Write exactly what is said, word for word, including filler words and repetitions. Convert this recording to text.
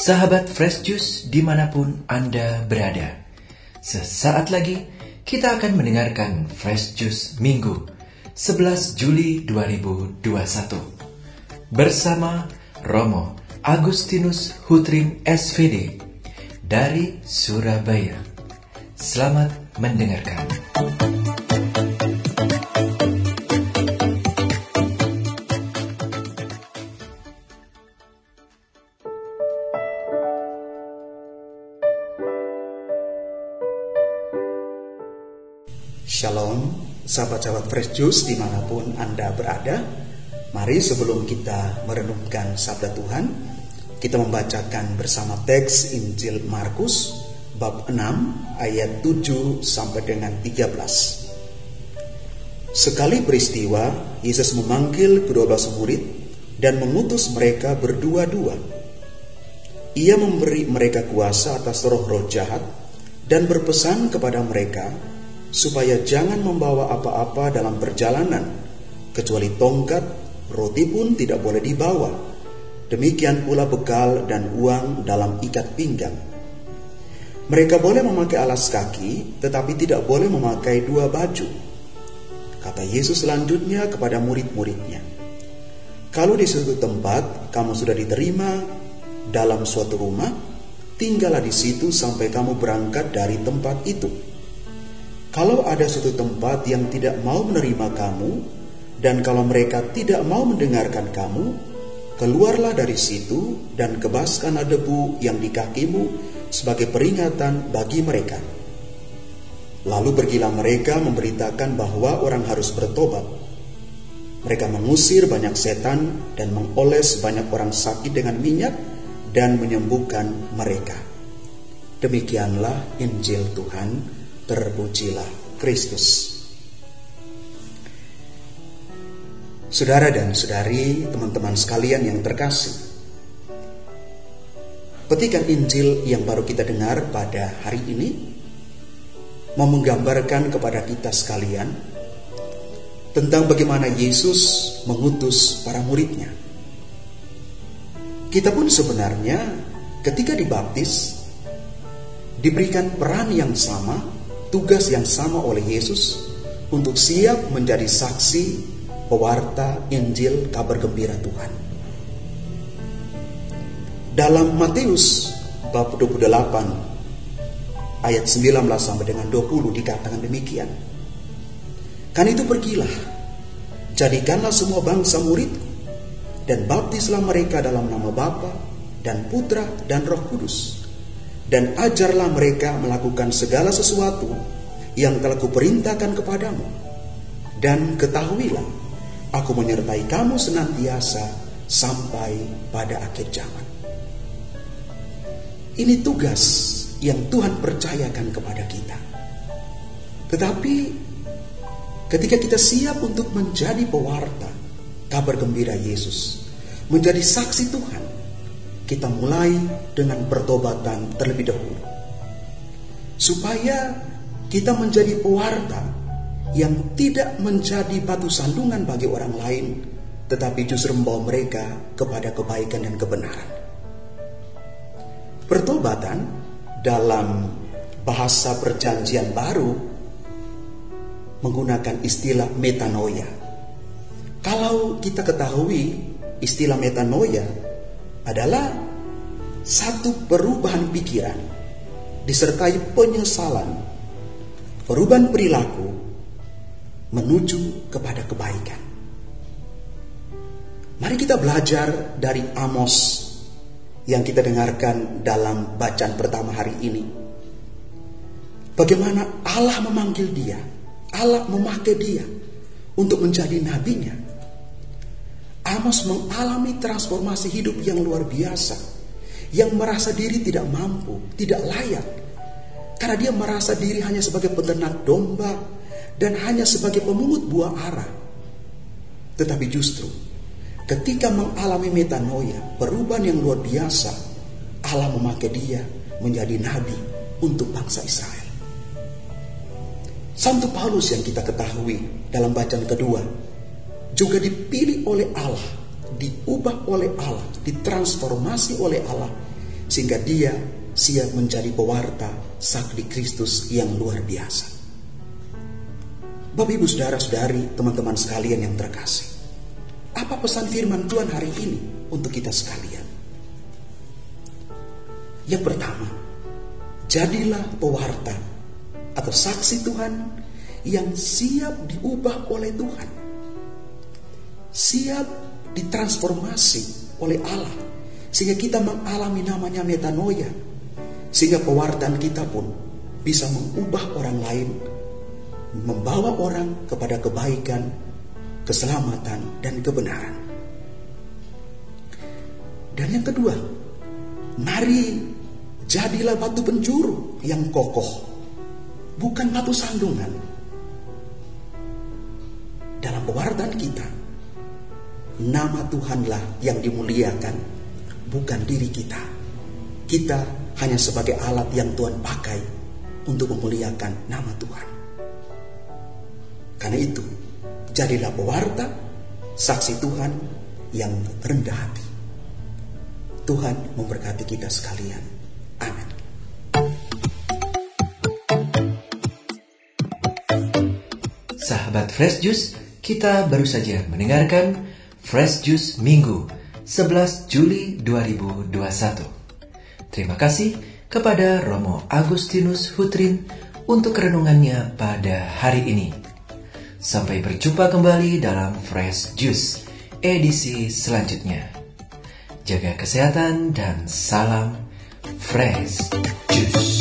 Sahabat Fresh Juice dimanapun Anda berada, sesaat lagi kita akan mendengarkan Fresh Juice Minggu sebelas Juli dua ribu dua puluh satu bersama Romo Agustinus Hutrim S V D dari Surabaya. Selamat mendengarkan. Shalom, sahabat-sahabat Fresh Juice dimanapun Anda berada. Mari sebelum kita merenungkan sabda Tuhan, kita membacakan bersama teks Injil Markus bab enam ayat tujuh sampai dengan tiga belas. Sekali peristiwa, Yesus memanggil kedua belas murid dan mengutus mereka berdua-dua. Ia memberi mereka kuasa atas roh-roh jahat dan berpesan kepada mereka supaya jangan membawa apa-apa dalam perjalanan, kecuali tongkat, roti pun tidak boleh dibawa. Demikian pula bekal dan uang dalam ikat pinggang. Mereka boleh memakai alas kaki, tetapi tidak boleh memakai dua baju. Kata Yesus selanjutnya kepada murid-muridnya, kalau di suatu tempat kamu sudah diterima dalam suatu rumah, tinggallah di situ sampai kamu berangkat dari tempat itu. Kalau ada suatu tempat yang tidak mau menerima kamu, dan kalau mereka tidak mau mendengarkan kamu, keluarlah dari situ dan kebaskanlah debu yang di kakimu sebagai peringatan bagi mereka. Lalu pergilah mereka memberitakan bahwa orang harus bertobat. Mereka mengusir banyak setan dan mengoles banyak orang sakit dengan minyak dan menyembuhkan mereka. Demikianlah Injil Tuhan. Terpujilah Kristus. Saudara dan saudari, teman-teman sekalian yang terkasih, petikan Injil yang baru kita dengar pada hari ini mau menggambarkan kepada kita sekalian tentang bagaimana Yesus mengutus para muridnya. Kita pun sebenarnya ketika dibaptis diberikan peran yang sama, tugas yang sama oleh Yesus untuk siap menjadi saksi pewarta Injil kabar gembira Tuhan. Dalam Matius bab dua puluh delapan ayat sembilan belas sampai dengan dua puluh dikatakan demikian. Kan itu pergilah, jadikanlah semua bangsa muridku, dan baptislah mereka dalam nama Bapa dan Putra dan Roh Kudus, dan ajarlah mereka melakukan segala sesuatu yang telah kuperintahkan kepadamu. Dan ketahuilah, aku menyertai kamu senantiasa sampai pada akhir zaman. Ini tugas yang Tuhan percayakan kepada kita. Tetapi ketika kita siap untuk menjadi pewarta kabar gembira Yesus, menjadi saksi Tuhan, kita mulai dengan pertobatan terlebih dahulu, supaya kita menjadi pewarta yang tidak menjadi batu sandungan bagi orang lain, tetapi justru membawa mereka kepada kebaikan dan kebenaran. Pertobatan dalam bahasa perjanjian baru menggunakan istilah metanoia. Kalau kita ketahui istilah metanoia adalah satu perubahan pikiran disertai penyesalan, perubahan perilaku menuju kepada kebaikan. Mari kita belajar dari Amos yang kita dengarkan dalam bacaan pertama hari ini. Bagaimana Allah memanggil dia, Allah memakai dia untuk menjadi nabinya. Amos mengalami transformasi hidup yang luar biasa, yang merasa diri tidak mampu, tidak layak, karena dia merasa diri hanya sebagai peternak domba dan hanya sebagai pemungut buah ara. Tetapi justru ketika mengalami metanoia, perubahan yang luar biasa, Allah memakai dia menjadi nabi untuk bangsa Israel. Santo Paulus yang kita ketahui dalam bacaan kedua juga dipilih oleh Allah, diubah oleh Allah, ditransformasi oleh Allah, sehingga dia siap menjadi pewarta sabda Kristus yang luar biasa. Bapak, Ibu, saudara-saudari, teman-teman sekalian yang terkasih, apa pesan firman Tuhan hari ini untuk kita sekalian? Yang pertama, jadilah pewarta atau saksi Tuhan yang siap diubah oleh Tuhan, siap ditransformasi oleh Allah, sehingga kita mengalami namanya metanoia, sehingga pewartaan kita pun bisa mengubah orang lain, membawa orang kepada kebaikan, keselamatan, dan kebenaran. Dan yang kedua, mari jadilah batu penjuru yang kokoh, bukan batu sandungan. Dalam pewartaan kita, nama Tuhanlah yang dimuliakan, bukan diri kita. Kita hanya sebagai alat yang Tuhan pakai untuk memuliakan nama Tuhan. Karena itu, jadilah pewarta, saksi Tuhan yang rendah hati. Tuhan memberkati kita sekalian. Amin. Sahabat Fresh Juice, kita baru saja mendengarkan Fresh Juice Minggu sebelas Juli dua ribu dua puluh satu. Terima kasih kepada Romo Agustinus Hutrin untuk renungannya pada hari ini. Sampai berjumpa kembali dalam Fresh Juice edisi selanjutnya. Jaga kesehatan dan salam Fresh Juice.